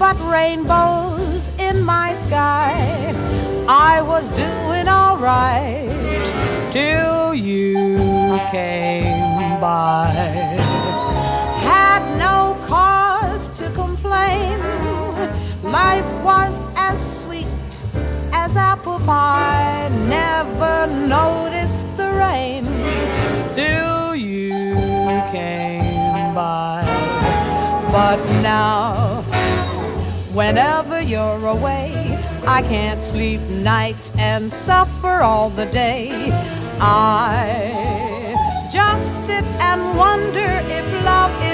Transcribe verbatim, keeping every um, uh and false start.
but rainbows in my sky. I was doing all right till you came by. Had no cause to complain. Life was as sweet as apple pie. Never noticed the rain till you came by. But now, whenever you're away, I can't sleep nights and suffer all the day. I just sit and wonder if love is